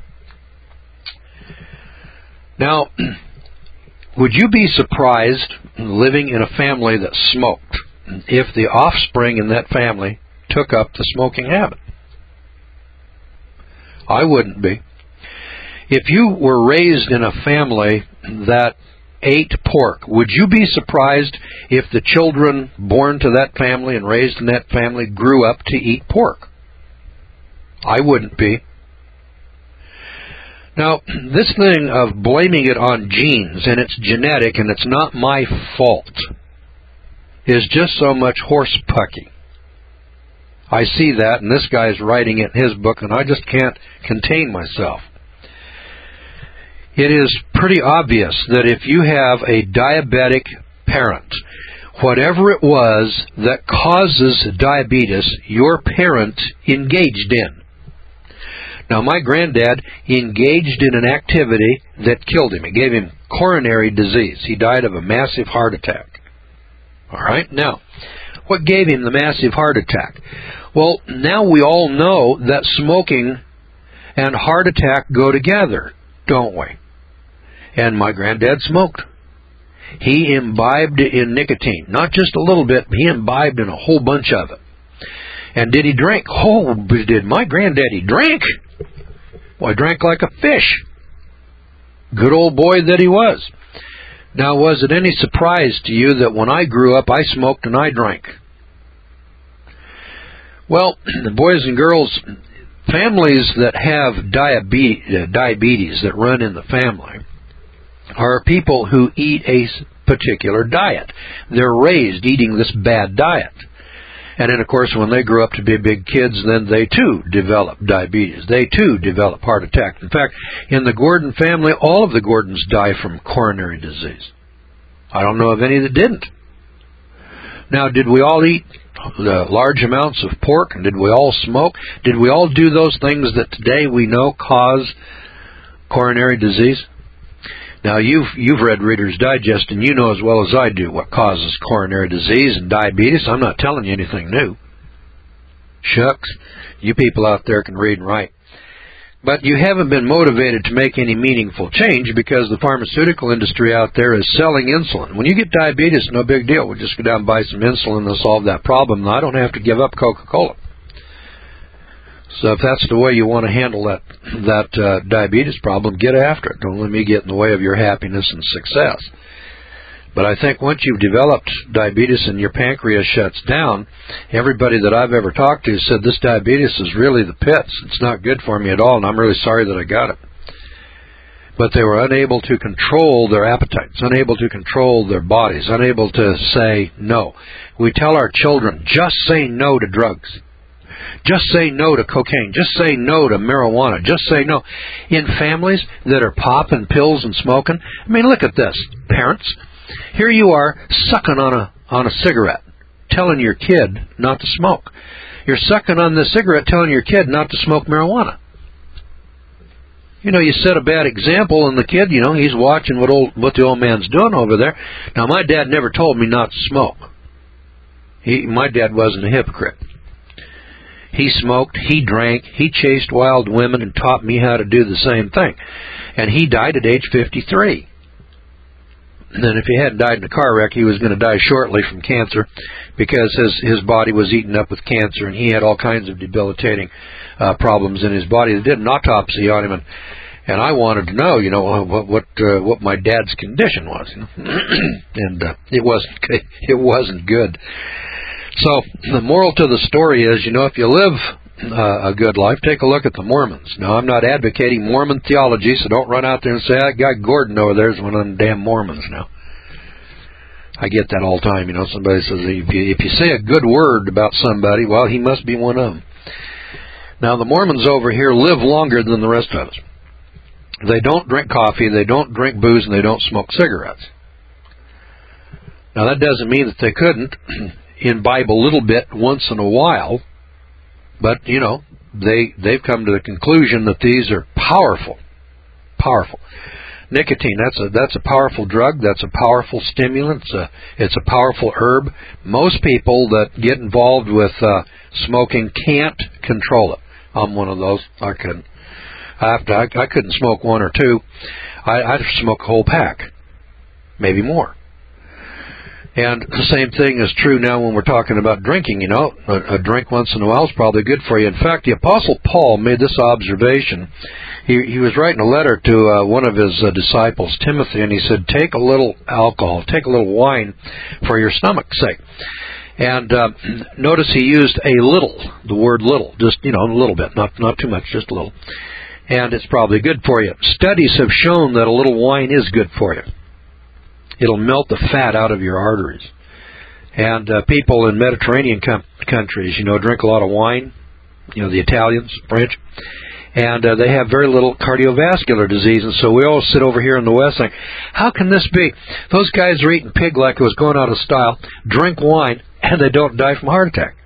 Now, would you be surprised, living in a family that smoked, if the offspring in that family took up the smoking habit? I wouldn't be. If you were raised in a family that ate pork, would you be surprised if the children born to that family and raised in that family grew up to eat pork? I wouldn't be. Now, this thing of blaming it on genes and it's genetic and it's not my fault is just so much horse-pucky. I see that, and this guy's writing it in his book, and I just can't contain myself. It is pretty obvious that if you have a diabetic parent, whatever it was that causes diabetes, your parent engaged in. Now, my granddad engaged in an activity that killed him. It gave him coronary disease. He died of a massive heart attack. All right? Now, what gave him the massive heart attack? Well, now we all know that smoking and heart attack go together, don't we? And my granddad smoked. He imbibed in nicotine. Not just a little bit, he imbibed in a whole bunch of it. And did he drink? Oh, did my granddaddy drink? Well, I drank like a fish. Good old boy that he was. Now, was it any surprise to you that when I grew up, I smoked and I drank? Well, boys and girls, families that have diabetes, uh, diabetes that run in the family are people who eat a particular diet. They're raised eating this bad diet. And then, of course, when they grow up to be big kids, then they, too, develop diabetes. They, too, develop heart attack. In fact, in the Gordon family, all of the Gordons die from coronary disease. I don't know of any that didn't. Now, did we all eat uh, large amounts of pork? And did we all smoke? Did we all do those things that today we know cause coronary disease. Now, you've you've read Reader's Digest, and you know as well as I do what causes coronary disease and diabetes. I'm not telling you anything new. Shucks, you people out there can read and write. But you haven't been motivated to make any meaningful change because the pharmaceutical industry out there is selling insulin. When you get diabetes, no big deal. We'll just go down and buy some insulin to solve that problem. And I don't have to give up Coca-Cola. So if that's the way you want to handle that that uh, diabetes problem, get after it. Don't let me get in the way of your happiness and success. But I think once you've developed diabetes and your pancreas shuts down, everybody that I've ever talked to said this diabetes is really the pits. It's not good for me at all, and I'm really sorry that I got it. But they were unable to control their appetites, unable to control their bodies, unable to say no. We tell our children, just say no to drugs. Just say no to cocaine. Just say no to marijuana. Just say no. In families that are popping pills and smoking, I mean, look at this, parents. Here you are sucking on a on a cigarette, telling your kid not to smoke. You're sucking on the cigarette, telling your kid not to smoke marijuana. You know, you set a bad example, and the kid, you know, he's watching what old what the old man's doing over there. Now, my dad never told me not to smoke. He, my dad wasn't a hypocrite. He smoked, he drank, he chased wild women and taught me how to do the same thing. And he died at age fifty-three. And then if he hadn't died in a car wreck, he was going to die shortly from cancer because his, his body was eaten up with cancer, and he had all kinds of debilitating uh, problems in his body. They did an autopsy on him, and, and I wanted to know, you know, what what, uh, what my dad's condition was. You know? and uh, it wasn't it wasn't good. So the moral to the story is, you know, if you live uh, a good life, take a look at the Mormons. Now, I'm not advocating Mormon theology, so don't run out there and say, I got Gordon over there is one of them damn Mormons now. I get that all the time. You know, somebody says, if you, if you say a good word about somebody, well, he must be one of them. Now, the Mormons over here live longer than the rest of us. They don't drink coffee, they don't drink booze, and they don't smoke cigarettes. Now, that doesn't mean that they couldn't imbibe a little bit once in a while, but, you know, they, they've come to the conclusion that these are powerful, powerful. Nicotine, that's a, that's a powerful drug, that's a powerful stimulant, it's a, it's a powerful herb. Most people that get involved with uh, smoking can't control it. I'm one of those. I couldn't. I, have to, I, I couldn't smoke one or two. I, I'd smoke a whole pack, maybe more. And the same thing is true now when we're talking about drinking, you know. A, a drink once in a while is probably good for you. In fact, the Apostle Paul made this observation. He, he was writing a letter to uh, one of his uh, disciples, Timothy, and he said, take a little alcohol, take a little wine for your stomach's sake. And uh, notice he used a little, the word little, just, you know, a little bit, not, not too much, just a little. And it's probably good for you. Studies have shown that a little wine is good for you. It'll melt the fat out of your arteries. And uh, people in Mediterranean com- countries, you know, drink a lot of wine, you know, the Italians, French, and uh, they have very little cardiovascular disease. And so we all sit over here in the West saying, how can this be? Those guys are eating pig like it was going out of style, drink wine, and they don't die from a heart attack.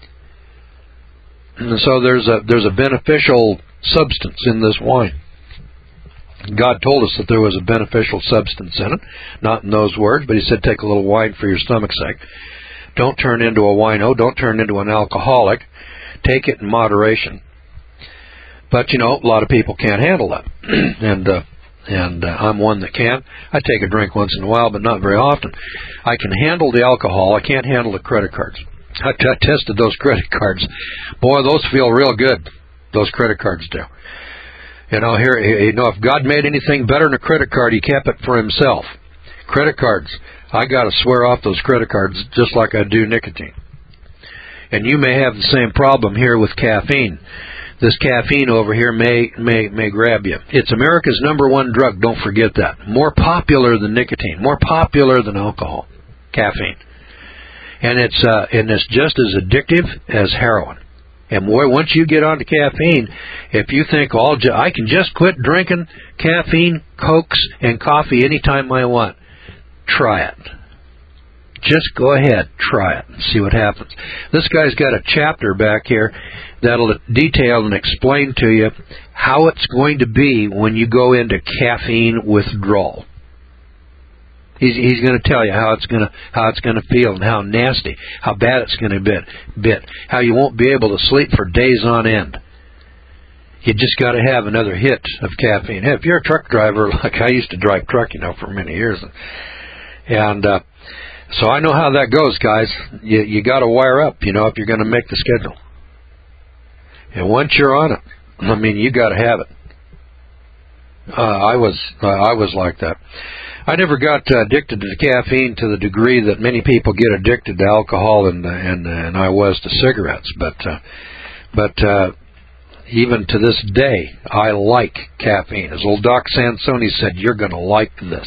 And so there's a there's a beneficial substance in this wine. God told us that there was a beneficial substance in it, not in those words, but he said take a little wine for your stomach's sake. Don't turn into a wino, don't turn into an alcoholic. Take it in moderation. But, you know, a lot of people can't handle that. and uh, and uh, I'm one that can. I take a drink once in a while, but not very often. I can handle the alcohol. I can't handle the credit cards. I, t- I tested those credit cards. Boy, those feel real good, those credit cards do. You know, here, you know, if God made anything better than a credit card, he kept it for himself. Credit cards, I got to swear off those credit cards just like I do nicotine. And you may have the same problem here with caffeine. This caffeine over here may may may grab you. It's America's number one drug. Don't forget that. More popular than nicotine. More popular than alcohol. Caffeine. And it's uh, and it's just as addictive as heroin. And boy, once you get onto caffeine, if you think, oh, I can just quit drinking caffeine, Cokes, and coffee anytime I want, try it. Just go ahead, try it, and see what happens. This guy's got a chapter back here that'll detail and explain to you how it's going to be when you go into caffeine withdrawal. He's, he's going to tell you how it's going to how it's going to feel and how nasty, how bad it's going to be, bit, how you won't be able to sleep for days on end. You just got to have another hit of caffeine. Hey, if you're a truck driver, like I used to drive truck, you know, for many years, and uh, so I know how that goes, guys. You you got to wire up, you know, if you're going to make the schedule. And once you're on it, I mean, you got to have it. Uh, I was uh, I was like that. I never got uh, addicted to caffeine to the degree that many people get addicted to alcohol, and and and I was to cigarettes. But uh, but uh, even to this day, I like caffeine. As old Doc Sansoni said, "You're going to like this."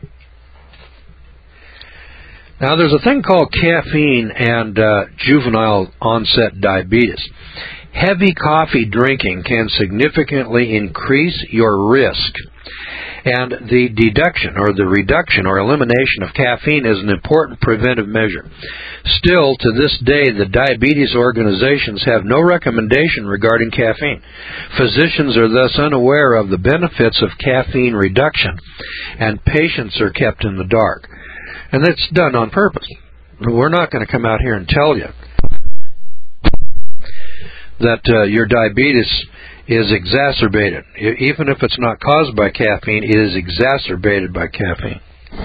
Now, there's a thing called caffeine and uh, juvenile onset diabetes. Heavy coffee drinking can significantly increase your risk, and the deduction or the reduction or elimination of caffeine is an important preventive measure. Still, to this day, the diabetes organizations have no recommendation regarding caffeine. Physicians are thus unaware of the benefits of caffeine reduction, and patients are kept in the dark. And that's done on purpose. We're not going to come out here and tell you that uh, your diabetes is exacerbated. Even if it's not caused by caffeine, it is exacerbated by caffeine.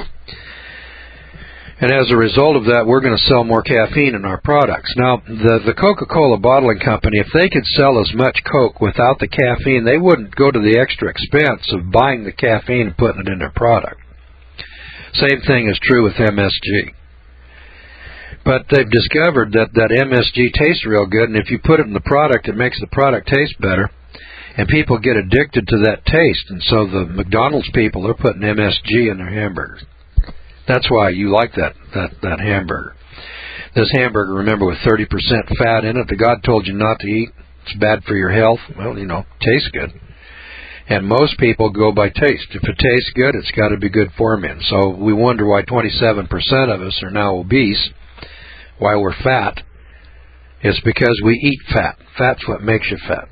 And as a result of that, we're going to sell more caffeine in our products. Now, the, the Coca-Cola bottling company, if they could sell as much Coke without the caffeine, they wouldn't go to the extra expense of buying the caffeine and putting it in their product. Same thing is true with M S G. But they've discovered that, that M S G tastes real good, and if you put it in the product, it makes the product taste better, and people get addicted to that taste. And so the McDonald's people are putting M S G in their hamburgers. That's why you like that, that, that hamburger. This hamburger, remember, with thirty percent fat in it that God told you not to eat. It's bad for your health. Well, you know, tastes good. And most people go by taste. If it tastes good, it's got to be good for me. And so we wonder why twenty-seven percent of us are now obese, why we're fat. It's because we eat fat. Fat's what makes you fat.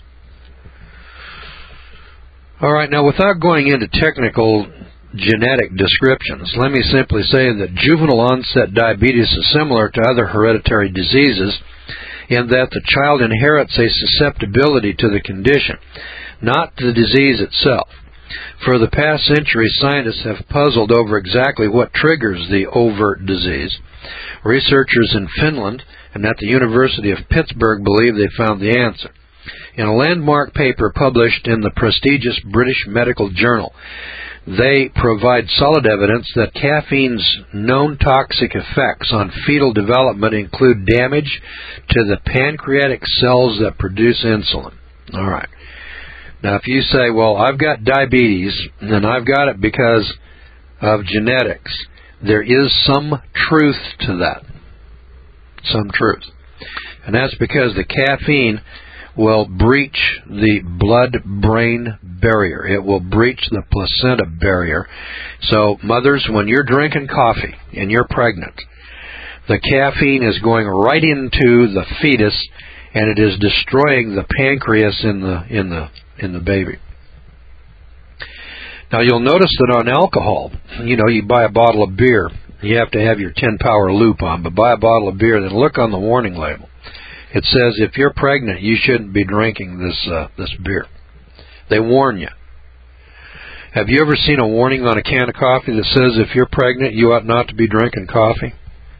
All right, now without going into technical genetic descriptions, let me simply say that juvenile onset diabetes is similar to other hereditary diseases in that the child inherits a susceptibility to the condition, not the disease itself. For the past century, scientists have puzzled over exactly what triggers the overt disease. Researchers in Finland and at the University of Pittsburgh believe they found the answer. In a landmark paper published in the prestigious British Medical Journal, they provide solid evidence that caffeine's known toxic effects on fetal development include damage to the pancreatic cells that produce insulin. All right. Now, if you say, well, I've got diabetes, and I've got it because of genetics, there is some truth to that. Some truth. And that's because the caffeine will breach the blood-brain barrier. It will breach the placenta barrier. So, mothers, when you're drinking coffee and you're pregnant, the caffeine is going right into the fetus, and it is destroying the pancreas in the in the in the baby. Now, you'll notice that on alcohol, you know, you buy a bottle of beer, you have to have your ten power loop on, but buy a bottle of beer, then look on the warning label. It says if you're pregnant, you shouldn't be drinking this uh, this beer. They warn you. Have you ever seen a warning on a can of coffee that says if you're pregnant, you ought not to be drinking coffee?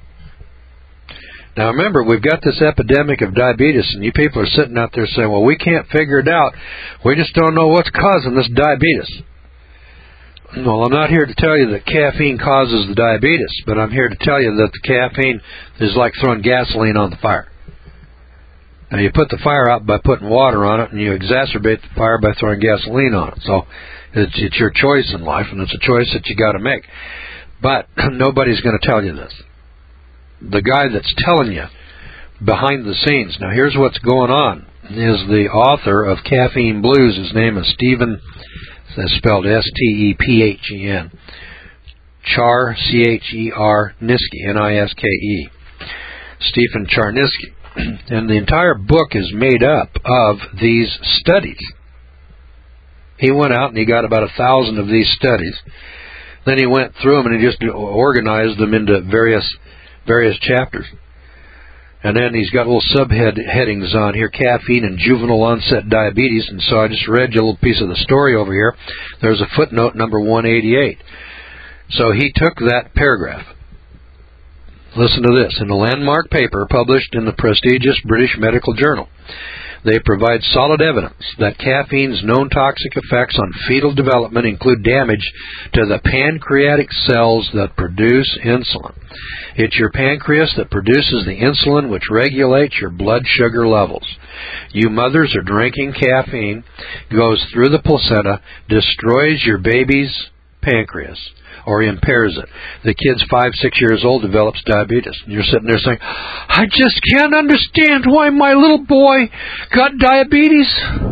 Now remember, we've got this epidemic of diabetes, and you people are sitting out there saying, well, we can't figure it out. We just don't know what's causing this diabetes. Well, I'm not here to tell you that caffeine causes the diabetes, but I'm here to tell you that the caffeine is like throwing gasoline on the fire. Now, you put the fire out by putting water on it, and you exacerbate the fire by throwing gasoline on it. So it's, it's your choice in life, and it's a choice that you got to make. But nobody's going to tell you this. The guy that's telling you behind the scenes. Now, here's what's going on. Is the author of Caffeine Blues. His name is Stephen, that's spelled S T E P H E N. Char, C H E R, Niske, N I S K E. Stephen Charniske. And the entire book is made up of these studies. He went out and he got about a thousand of these studies. Then he went through them and he just organized them into various various chapters. And then he's got little subhead headings on here, caffeine and juvenile onset diabetes. And so I just read you a little piece of the story over here. There's a footnote number one eighty-eight. So he took that paragraph. Listen to this. In a landmark paper published in the prestigious British Medical Journal, they provide solid evidence that caffeine's known toxic effects on fetal development include damage to the pancreatic cells that produce insulin. It's your pancreas that produces the insulin which regulates your blood sugar levels. You mothers are drinking caffeine, goes through the placenta, destroys your baby's pancreas, or impairs it. The kid's five, six years old, develops diabetes. And you're sitting there saying, I just can't understand why my little boy got diabetes.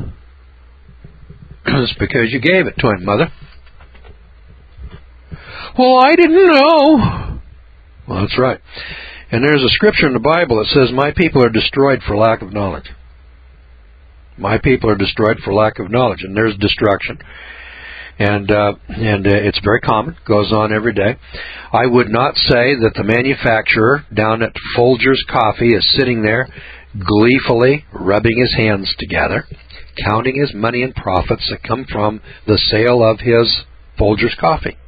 It's because you gave it to him, mother. Well, I didn't know. Well, that's right. And there's a scripture in the Bible that says, my people are destroyed for lack of knowledge. My people are destroyed for lack of knowledge. And there's destruction. And uh, and uh, it's very common, goes on every day. I would not say that the manufacturer down at Folgers Coffee is sitting there gleefully rubbing his hands together, counting his money and profits that come from the sale of his Folgers Coffee.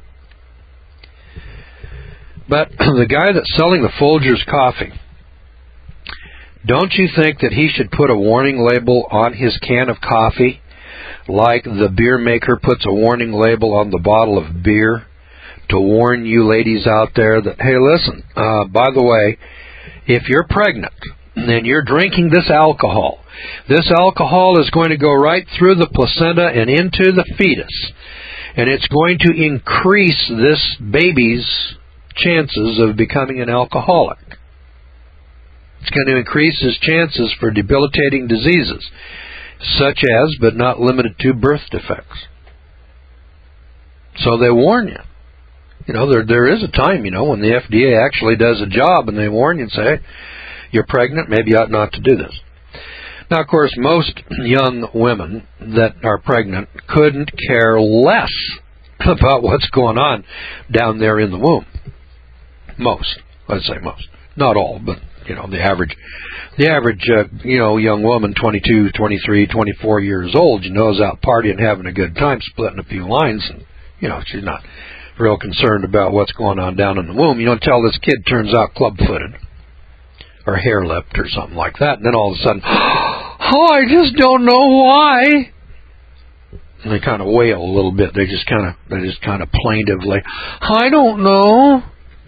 But the guy that's selling the Folgers Coffee, don't you think that he should put a warning label on his can of coffee, like the beer maker puts a warning label on the bottle of beer to warn you ladies out there that, hey, listen, uh, by the way, if you're pregnant and you're drinking this alcohol, this alcohol is going to go right through the placenta and into the fetus, and it's going to increase this baby's chances of becoming an alcoholic. It's going to increase his chances for debilitating diseases, such as, but not limited to, birth defects. So they warn you. You know, there there is a time, you know, when the F D A actually does a job and they warn you and say, hey, you're pregnant, maybe you ought not to do this. Now, of course, most young women that are pregnant couldn't care less about what's going on down there in the womb. Most. Let's say most. Not all, but, you know, the average The average, uh, you know, young woman, twenty-two, twenty-three, twenty-four years old, you know, is out partying, having a good time, splitting a few lines, and, you know, she's not real concerned about what's going on down in the womb. You know, until this kid turns out club-footed or hair-lipped or something like that, and then all of a sudden, oh, I just don't know why. And they kind of wail a little bit. They just kind of, they just kind of plaintively, I don't know.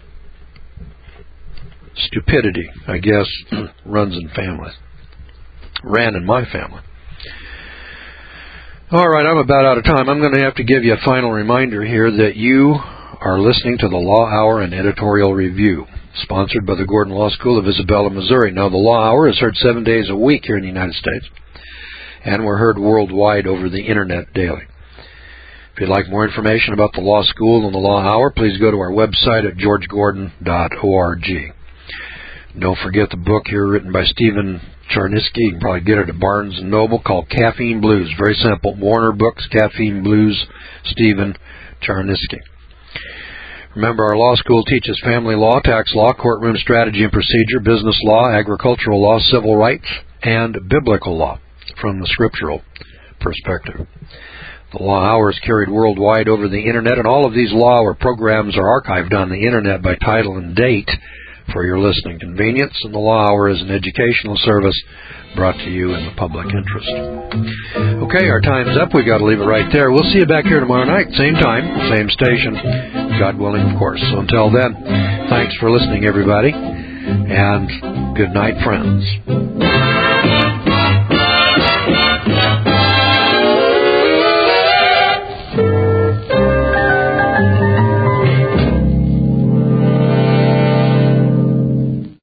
Stupidity, I guess, runs in families. Ran in my family. All right, I'm about out of time. I'm going to have to give you a final reminder here that you are listening to the Law Hour and Editorial Review, sponsored by the Gordon Law School of Isabella, Missouri. Now, the Law Hour is heard seven days a week here in the United States, and we're heard worldwide over the Internet daily. If you'd like more information about the Law School and the Law Hour, please go to our website at george gordon dot org. Don't forget the book here written by Stephen Charniske. You can probably get it at Barnes and Noble, called Caffeine Blues. Very simple. Warner Books, Caffeine Blues, Stephen Charniske. Remember, our law school teaches family law, tax law, courtroom strategy and procedure, business law, agricultural law, civil rights, and biblical law from the scriptural perspective. The Law Hour is carried worldwide over the Internet, and all of these Law Hour programs are archived on the Internet by title and date for your listening convenience, and the Law Hour is an educational service brought to you in the public interest. Okay, our time's up. We've got to leave it right there. We'll see you back here tomorrow night, same time, same station, God willing, of course. So until then, thanks for listening, everybody, and good night, friends.